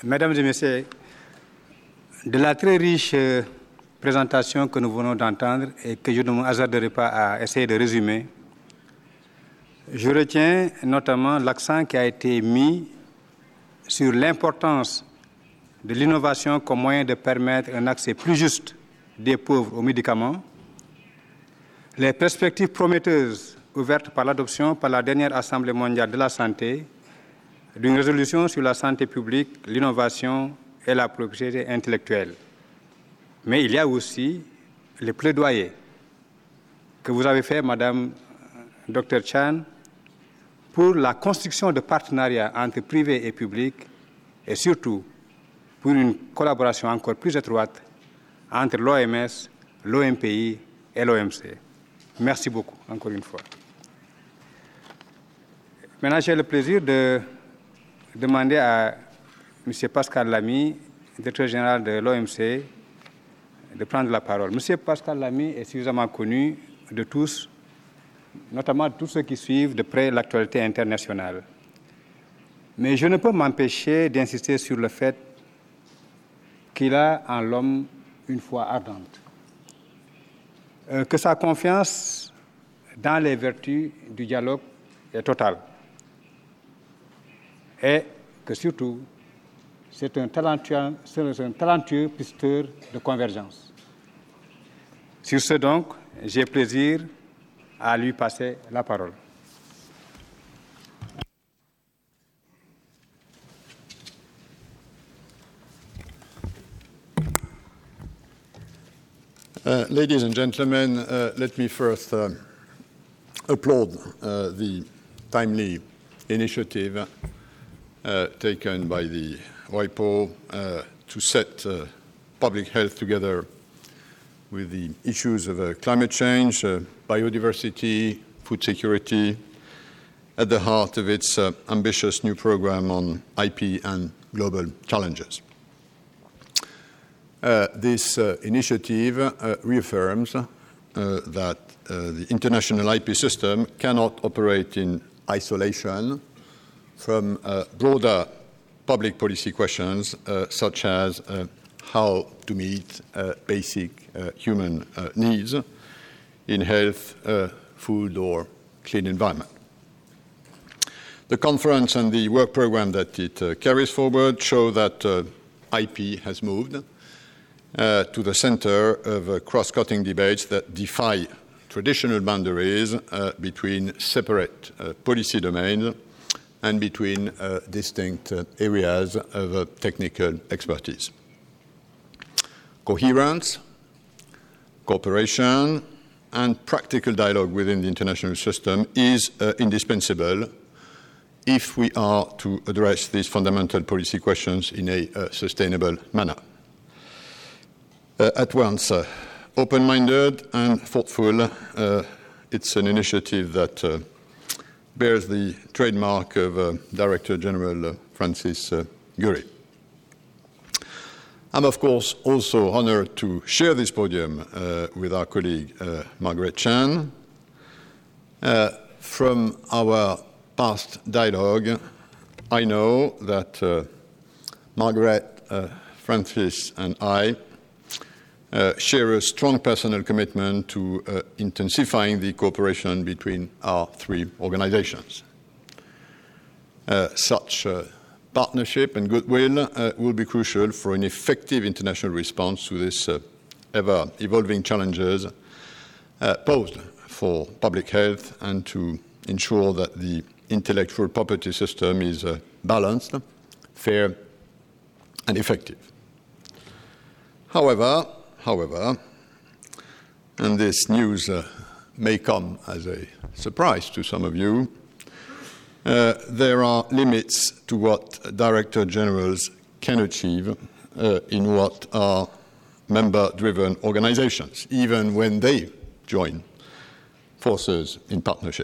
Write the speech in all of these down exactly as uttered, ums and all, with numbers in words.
Mesdames et Messieurs, de la très riche euh, présentation que nous venons d'entendre et que je ne me hasarderai pas à essayer de résumer, je retiens notamment l'accent qui a été mis sur l'importance de l'innovation comme moyen de permettre un accès plus juste des pauvres aux médicaments, les perspectives prometteuses ouvertes par l'adoption par la dernière Assemblée mondiale de la santé d'une résolution sur la santé publique, l'innovation et la propriété intellectuelle. Mais il y a aussi les plaidoyers que vous avez fait, Madame Docteur Chan, pour la construction de partenariats entre privés et publics et surtout pour une collaboration encore plus étroite entre l'O M S, l'O M P I et l'O M C. Merci beaucoup, encore une fois. Maintenant, j'ai le plaisir de demander à M. Pascal Lamy, directeur général de l'O M C, de prendre la parole. M. Pascal Lamy est suffisamment connu de tous, notamment de tous ceux qui suivent de près l'actualité internationale. Mais je ne peux m'empêcher d'insister sur le fait qu'il a en l'homme une foi ardente, euh, que sa confiance dans les vertus du dialogue est totale et que surtout, c'est un talentueux, c'est un talentueux pisteur de convergence. Sur ce donc, j'ai plaisir à lui passer la parole. Uh, ladies and gentlemen, uh, let me first uh, applaud uh, the timely initiative uh, taken by the WIPO uh, to set uh, public health together with the issues of uh, climate change, uh, biodiversity, food security, at the heart of its uh, ambitious new program on I P and global challenges. Uh, this uh, initiative uh, reaffirms uh, that uh, the international I P system cannot operate in isolation from uh, broader public policy questions uh, such as uh, how to meet uh, basic uh, human uh, needs in health, uh, food, or clean environment. The conference and the work program that it uh, carries forward show that uh, I P has moved Uh, to the center of uh, cross-cutting debates that defy traditional boundaries uh, between separate uh, policy domains and between uh, distinct uh, areas of uh, technical expertise. Coherence, cooperation, and practical dialogue within the international system is uh, indispensable if we are to address these fundamental policy questions in a uh, sustainable manner. Uh, at once uh, open-minded and thoughtful, uh, it's an initiative that uh, bears the trademark of uh, Director General uh, Francis uh, Gurry. I'm, of course, also honored to share this podium uh, with our colleague uh, Margaret Chan. Uh, from our past dialogue, I know that uh, Margaret, uh, Francis, and I Uh, share a strong personal commitment to uh, intensifying the cooperation between our three organizations. Uh, such uh, partnership and goodwill uh, will be crucial for an effective international response to these uh, ever-evolving challenges uh, posed for public health and to ensure that the intellectual property system is uh, balanced, fair, and effective. However, However, and this news uh, may come as a surprise to some of you, uh, there are limits to what director generals can achieve uh, in what are member-driven organizations, even when they join forces in partnership.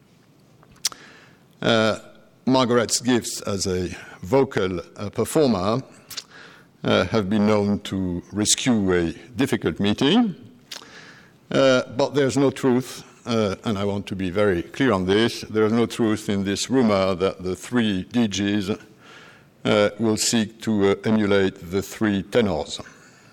Uh, Margaret's gifts as a vocal uh, performer Uh, have been known to rescue a difficult meeting, uh, but there's no truth, uh, and I want to be very clear on this, there's no truth in this rumor that the three D Gs uh, will seek to uh, emulate the three tenors.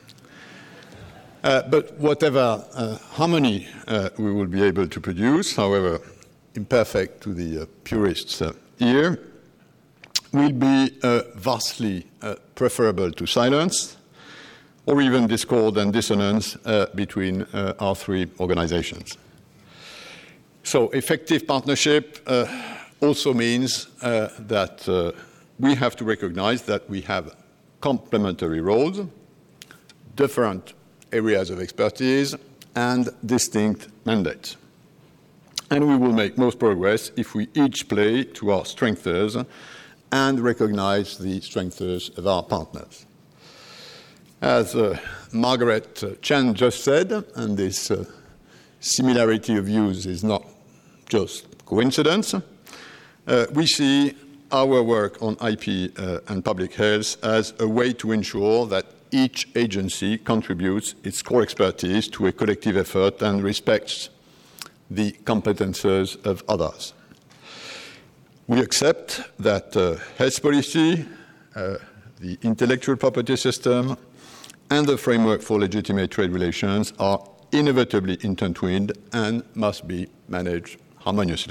Uh, but whatever uh, harmony uh, we will be able to produce, however imperfect to the uh, purist's uh, ear, will be uh, vastly uh, preferable to silence, or even discord and dissonance uh, between uh, our three organizations. So effective partnership uh, also means uh, that uh, we have to recognize that we have complementary roles, different areas of expertise, and distinct mandates. And we will make most progress if we each play to our strengths and recognize the strengths of our partners. As uh, Margaret Chan just said, and this uh, similarity of views is not just coincidence, uh, we see our work on I P uh, and public health as a way to ensure that each agency contributes its core expertise to a collective effort and respects the competences of others. We accept that uh, health policy, uh, the intellectual property system, and the framework for legitimate trade relations are inevitably intertwined and must be managed harmoniously.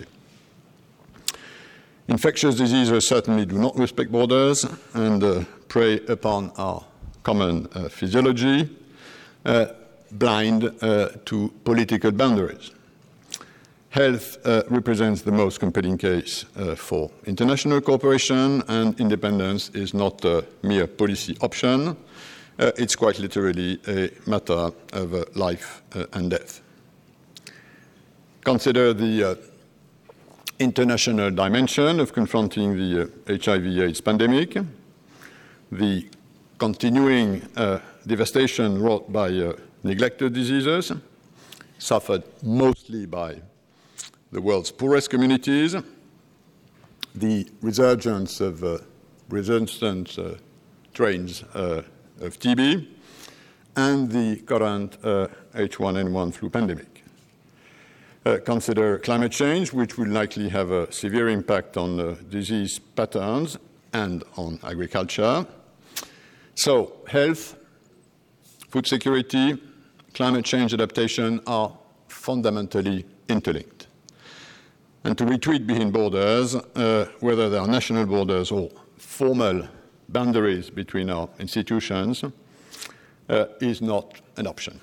Infectious diseases certainly do not respect borders and uh, prey upon our common uh, physiology, uh, blind uh, to political boundaries. Health uh, represents the most compelling case uh, for international cooperation, and independence is not a mere policy option. Uh, it's quite literally a matter of uh, life uh, and death. Consider the uh, international dimension of confronting the uh, H I V AIDS pandemic, the continuing uh, devastation wrought by uh, neglected diseases, suffered mostly by the world's poorest communities, the resurgence of uh, resistant uh, strains uh, of T B, and the current uh, H one N one flu pandemic. Uh, consider climate change, which will likely have a severe impact on uh, disease patterns and on agriculture. So health, food security, climate change adaptation are fundamentally interlinked. And to retreat behind borders, uh, whether they are national borders or formal boundaries between our institutions, uh, is not an option.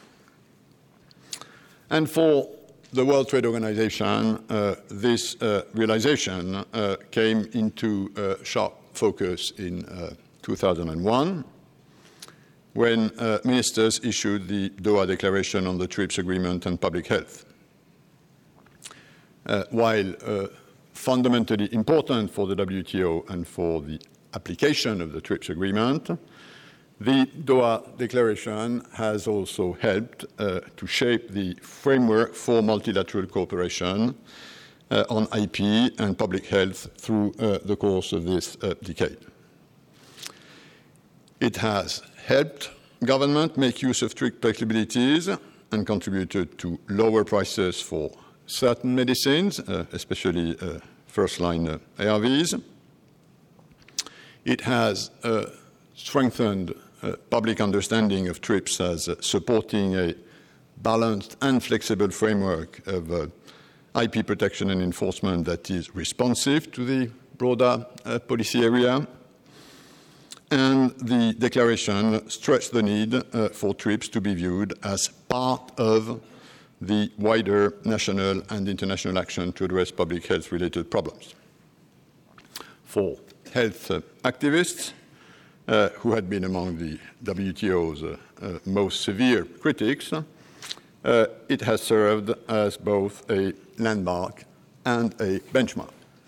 And for the World Trade Organization, uh, this uh, realization uh, came into uh, sharp focus in uh, two thousand one, when uh, ministers issued the Doha Declaration on the TRIPS Agreement and public health. Uh, while uh, fundamentally important for the W T O and for the application of the TRIPS Agreement, the Doha Declaration has also helped uh, to shape the framework for multilateral cooperation uh, on I P and public health through uh, the course of this uh, decade. It has helped government make use of strict flexibilities and contributed to lower prices for certain medicines, uh, especially uh, first-line uh, A R Vs. It has uh, strengthened uh, public understanding of TRIPS as uh, supporting a balanced and flexible framework of uh, I P protection and enforcement that is responsive to the broader uh, policy area. And the declaration stressed the need uh, for TRIPS to be viewed as part of the wider national and international action to address public health-related problems. For health uh, activists, uh, who had been among the W T O's uh, uh, most severe critics, uh, it has served as both a landmark and a benchmark.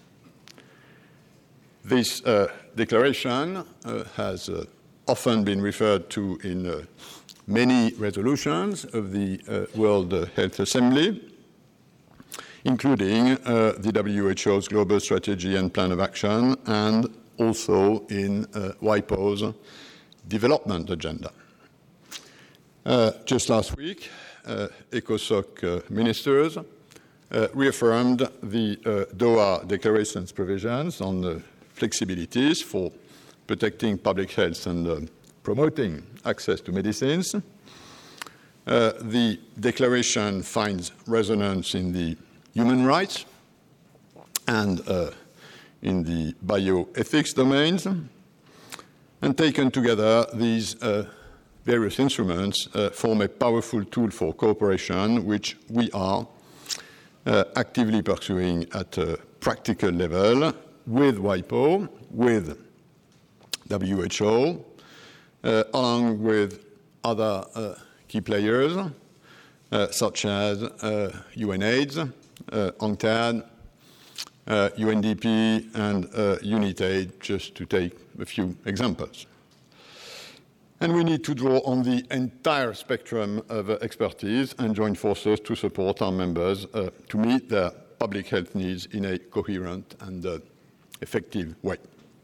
This uh, declaration uh, has uh, often been referred to in uh, many resolutions of the uh, World Health Assembly, including uh, the W H O's Global Strategy and Plan of Action, and also in uh, WIPO's Development Agenda. Uh, just last week, uh, ECOSOC uh, ministers uh, reaffirmed the uh, Doha Declaration's provisions on the flexibilities for protecting public health and uh, promoting access to medicines. Uh, the declaration finds resonance in the human rights and uh, in the bioethics domains. And taken together, these uh, various instruments uh, form a powerful tool for cooperation, which we are uh, actively pursuing at a practical level with WIPO, with W H O, uh, along with other uh, key players, uh, such as uh, UNAIDS, uh, UNCTAD, uh, U N D P, and uh, UNITAID, just to take a few examples. And we need to draw on the entire spectrum of uh, expertise and join forces to support our members uh, to meet their public health needs in a coherent and uh, effective way.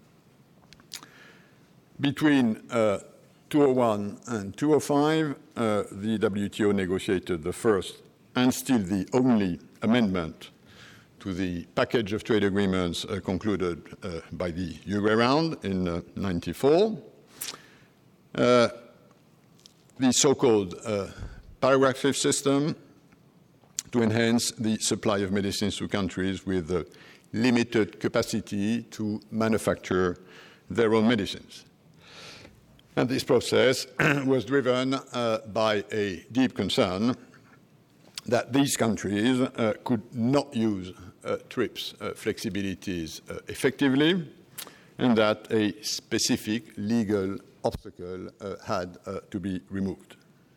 Between uh, two thousand one and two thousand five, uh, the W T O negotiated the first and still the only amendment to the package of trade agreements uh, concluded uh, by the Uruguay round in uh, ninety-four. Uh, the so-called uh, paragraph fifth system to enhance the supply of medicines to countries with uh, limited capacity to manufacture their own medicines. And this process was driven uh, by a deep concern that these countries uh, could not use uh, TRIPS uh, flexibilities uh, effectively, and that a specific legal obstacle uh, had uh, to be removed.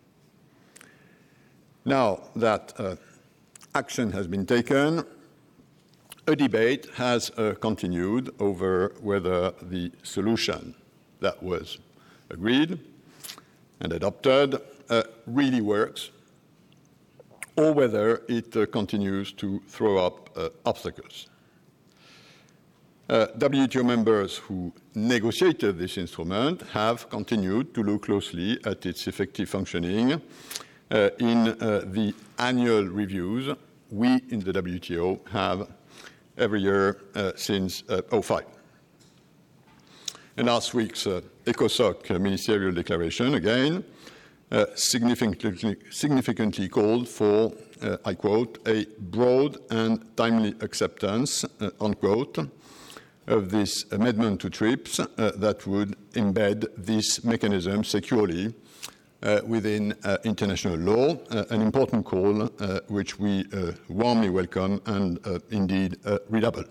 Now that uh, action has been taken, a debate has uh, continued over whether the solution that was agreed and adopted uh, really works, or whether it uh, continues to throw up uh, obstacles. Uh, W T O members who negotiated this instrument have continued to look closely at its effective functioning uh, in uh, the annual reviews we in the W T O have every year uh, since uh, oh five. And last week's uh, ECOSOC ministerial declaration, again, uh, significantly, significantly called for, uh, I quote, a broad and timely acceptance, uh, unquote, of this amendment to TRIPS uh, that would embed this mechanism securely uh, within uh, international law, uh, an important call uh, which we uh, warmly welcome and uh, indeed uh, redouble.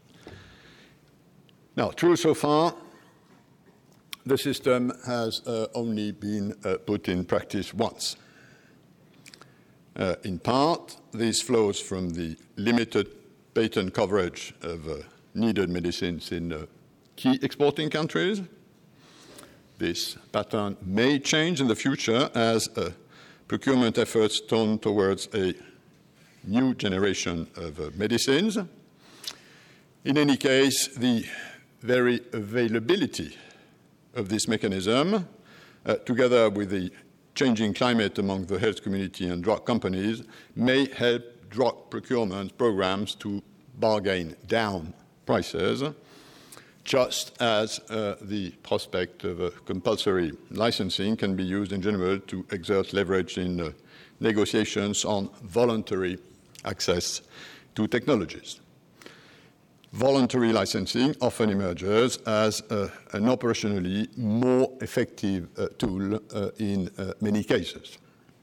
Now, true so far, the system has uh, only been uh, put in practice once. Uh, in part, this flows from the limited patent coverage of uh, needed medicines in uh, key exporting countries. This pattern may change in the future as uh, procurement efforts turn towards a new generation of uh, medicines. In any case, the very availability of this mechanism, uh, together with the changing climate among the health community and drug companies, may help drug procurement programs to bargain down prices, just as uh, the prospect of uh, compulsory licensing can be used in general to exert leverage in uh, negotiations on voluntary access to technologies. Voluntary licensing often emerges as uh, an operationally more effective uh, tool uh, in uh, many cases.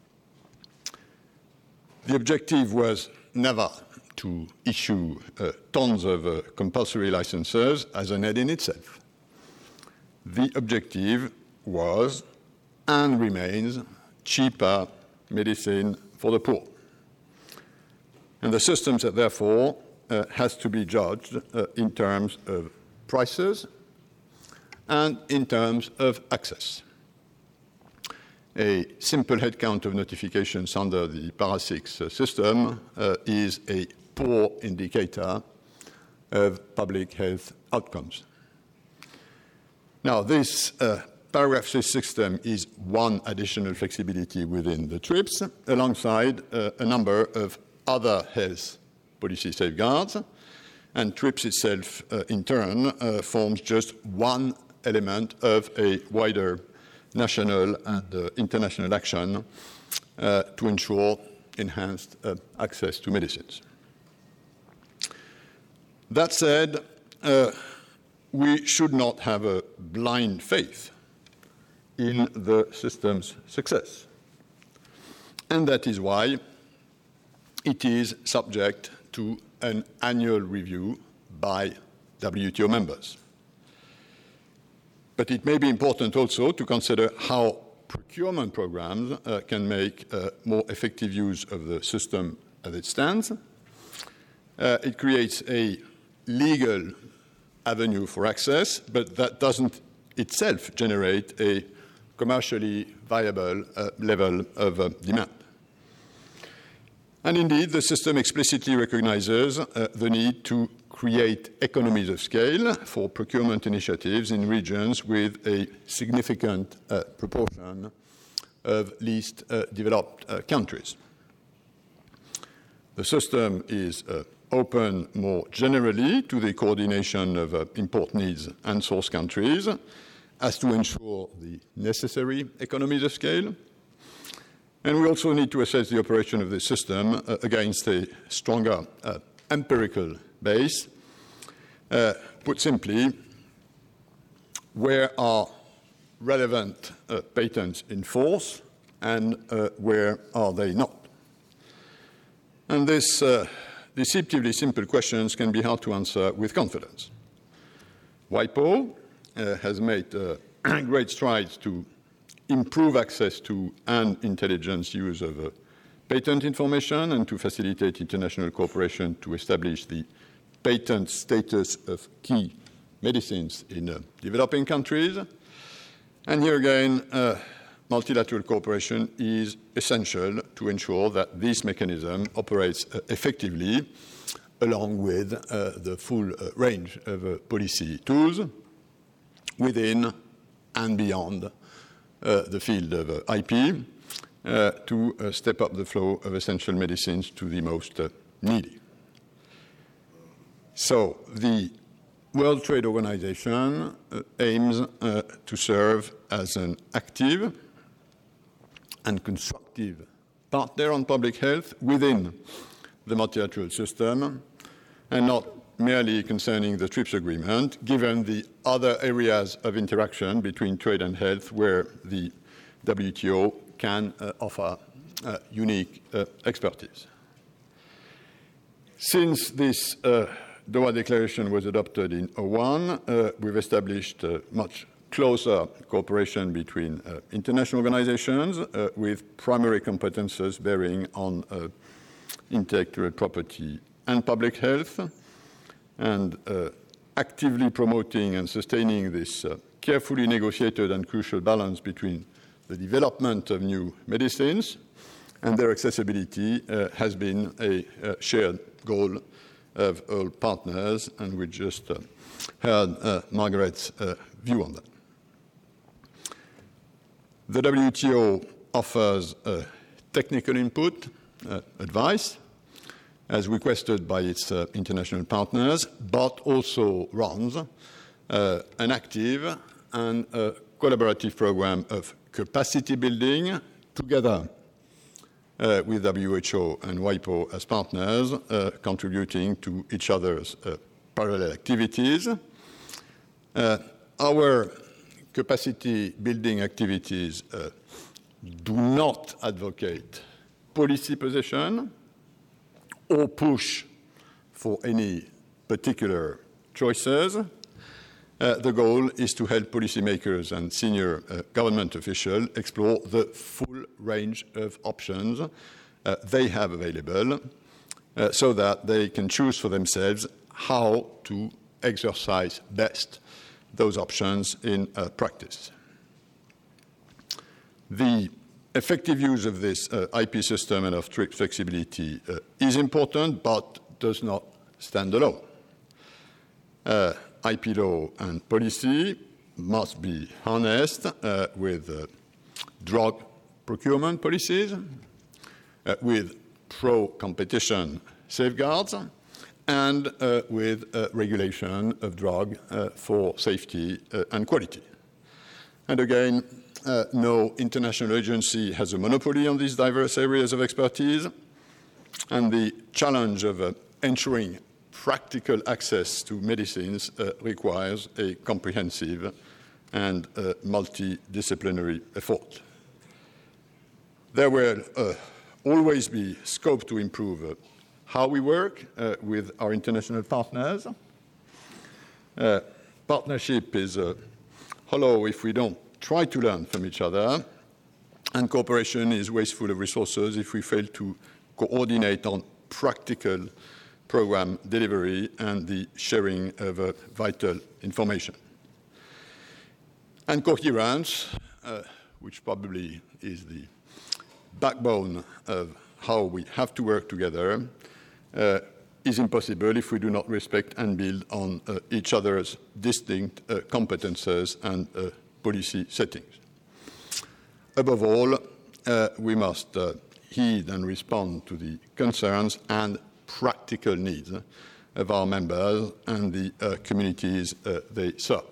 The objective was never to issue uh, tons of uh, compulsory licenses as an end in itself. The objective was and remains cheaper medicine for the poor. And the systems that therefore uh, has to be judged uh, in terms of prices and in terms of access. A simple headcount of notifications under the Para six uh, system uh, is a poor indicator of public health outcomes. Now, this uh, paragraph six system is one additional flexibility within the TRIPS, alongside uh, a number of other health policy safeguards, and TRIPS itself, uh, in turn, uh, forms just one element of a wider national and uh, international action uh, to ensure enhanced uh, access to medicines. That said, uh, we should not have a blind faith in the system's success. And that is why it is subject to an annual review by W T O members. But it may be important also to consider how procurement programs uh, can make uh, more effective use of the system as it stands. Uh, it creates a legal avenue for access, but that doesn't itself generate a commercially viable uh, level of uh, demand. And indeed, the system explicitly recognizes uh, the need to create economies of scale for procurement initiatives in regions with a significant uh, proportion of least uh, developed uh, countries. The system is uh, open more generally to the coordination of uh, import needs and source countries as to ensure the necessary economies of scale. And we also need to assess the operation of the system uh, against a stronger uh, empirical base. Uh, put simply, where are relevant uh, patents in force and uh, where are they not? And these uh, deceptively simple questions can be hard to answer with confidence. WIPO uh, has made uh, great strides to improve access to and intelligence use of uh, patent information and to facilitate international cooperation to establish the patent status of key medicines in uh, developing countries. And here again, uh, multilateral cooperation is essential to ensure that this mechanism operates uh, effectively along with uh, the full uh, range of uh, policy tools within and beyond uh, the field of uh, I P uh, to uh, step up the flow of essential medicines to the most uh, needy. So the World Trade Organization uh, aims uh, to serve as an active and constructive partner on public health within the multilateral system and not merely concerning the TRIPS agreement, given the other areas of interaction between trade and health where the W T O can uh, offer uh, unique uh, expertise. Since this uh, Doha Declaration was adopted in oh one, uh, we've established uh, much closer cooperation between uh, international organizations uh, with primary competences bearing on uh, intellectual property and public health, and uh, actively promoting and sustaining this uh, carefully negotiated and crucial balance between the development of new medicines and their accessibility uh, has been a uh, shared goal of all partners, and we just uh, heard uh, Margaret's uh, view on that. The W T O offers uh, technical input, uh, advice, as requested by its uh, international partners, but also runs uh, an active and uh, collaborative program of capacity building together uh, with W H O and WIPO as partners, uh, contributing to each other's uh, parallel activities. Uh, our capacity building activities uh, do not advocate policy position or push for any particular choices. Uh, the goal is to help policymakers and senior uh, government officials explore the full range of options uh, they have available uh, so that they can choose for themselves how to exercise best those options in uh, practice. The effective use of this uh, I P system and of TRIPS flexibility uh, is important, but does not stand alone. Uh, I P law and policy must be harnessed uh, with uh, drug procurement policies, uh, with pro-competition safeguards, and uh, with uh, regulation of drug uh, for safety uh, and quality. And again, uh, no international agency has a monopoly on these diverse areas of expertise, and the challenge of uh, ensuring practical access to medicines uh, requires a comprehensive and uh, multidisciplinary effort. There will uh, always be scope to improve uh, how we work uh, with our international partners. Uh, partnership is uh, hollow if we don't try to learn from each other, and cooperation is wasteful of resources if we fail to coordinate on practical program delivery and the sharing of uh, vital information. And coherence, uh, which probably is the backbone of how we have to work together, uh, is impossible if we do not respect and build on uh, each other's distinct uh, competences and uh, policy settings. Above all, uh, we must uh, heed and respond to the concerns and practical needs of our members and the uh, communities uh, they serve.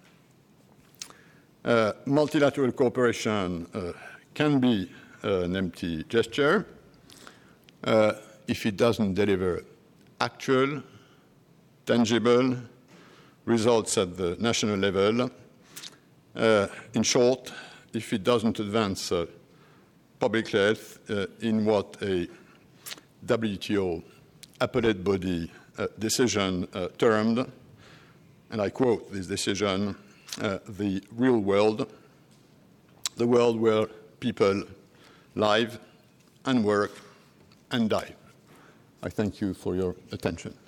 Uh, multilateral cooperation uh, can be uh, an empty gesture uh, if it doesn't deliver actual, tangible results at the national level. Uh, in short, if it doesn't advance uh, public health uh, in what a W T O appellate body uh, decision uh, termed, and I quote this decision, uh, the real world, the world where people live and work and die. I thank you for your attention.